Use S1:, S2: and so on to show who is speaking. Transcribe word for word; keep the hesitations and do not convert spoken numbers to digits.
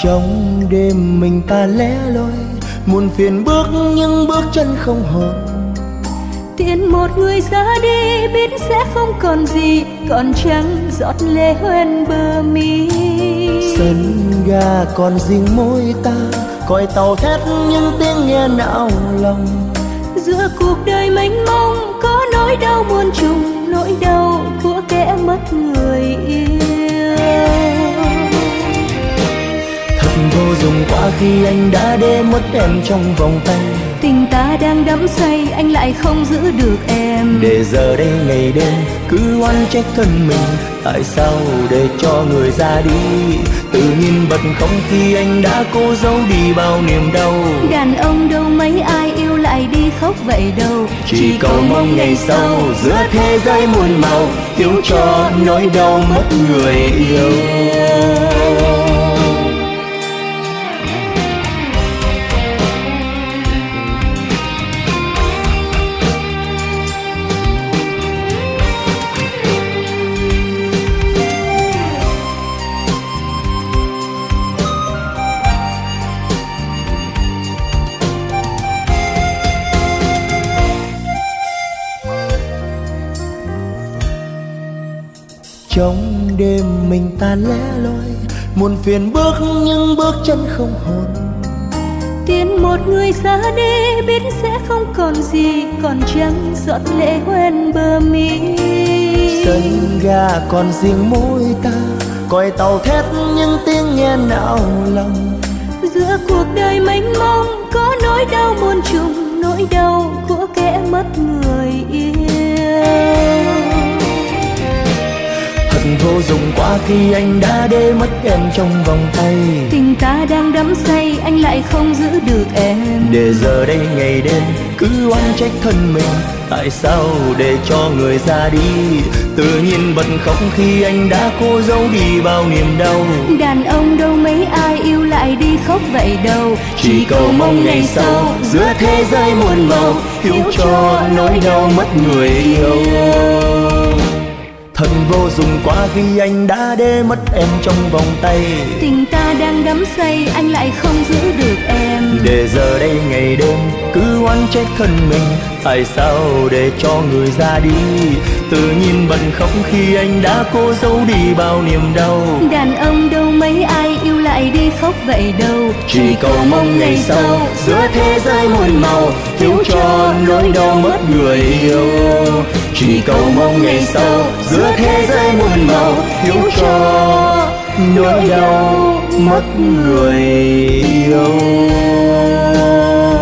S1: Trong đêm mình ta lẻ loi, muôn phiền bước nhưng bước chân không hồn.
S2: Tiễn một người ra đi, biết sẽ không còn gì, còn trăng giọt lệ hoen bờ mi.
S1: Sân ga còn riêng môi ta, còi tàu thét nhưng tiếng nghe não lòng.
S2: Giữa cuộc đời mênh mông có nỗi đau muôn trùng, nỗi đau của kẻ mất người yêu.
S1: Thật vô dụng quá khi anh đã để mất em trong vòng tay.
S2: Tình ta đang đắm say, anh lại không giữ được em.
S1: Để giờ đây ngày đêm cứ oan trách thân mình, tại sao để cho người ra đi. Tự nhiên bật khóc khi anh đã cố giấu đi bao niềm đau.
S2: Đàn ông đâu mấy ai yêu lại đi khóc vậy đâu.
S1: Chỉ, Chỉ cầu mong ngày sau giữa thế giới muôn màu, thiếu cho nỗi đau mất người yêu. Trong đêm mình ta lẻ loi, muôn phiền bước nhưng bước chân không hồn.
S2: Tiễn một người ra đi, biết sẽ không còn gì, còn trăng giọt lệ hoen bờ mi.
S1: Sân ga còn riêng môi ta, còi tàu thét nhưng tiếng nghe não lòng.
S2: Giữa cuộc đời mênh mông có nỗi đau muôn trùng, nỗi đau của kẻ mất người yêu.
S1: Vô dụng quá khi anh đã để mất em trong vòng tay.
S2: Tình ta đang đắm say, anh lại không giữ được em.
S1: Để giờ đây ngày đêm cứ oan trách thân mình, tại sao để cho người ra đi. Tự nhiên bật khóc khi anh đã cố giấu đi bao niềm đau.
S2: Đàn ông đâu mấy ai yêu lại đi khóc vậy đâu.
S1: Chỉ, Chỉ cầu mong ngày sau giữa thế giới muôn màu, thiếu cho nỗi đau mất người yêu. Thật vô dụng quá khi anh đã để mất em trong vòng tay.
S2: Tình ta đang đắm say, anh lại không giữ được em.
S1: Để giờ đây ngày đêm cứ oán trách thân mình, tại sao để cho người ra đi. Tự nhiên bật khóc khi anh đã cố giấu đi bao niềm đau.
S2: Đàn ông đâu mấy ai yêu lại đi khóc vậy đâu.
S1: Chỉ, Chỉ cầu mong ngày sau giữa thế giới muôn màu, thiếu cho nỗi đau mất người yêu. Chỉ cầu mong ngày sau giữa thế giới muôn màu, thiếu cho nỗi đau mất người yêu.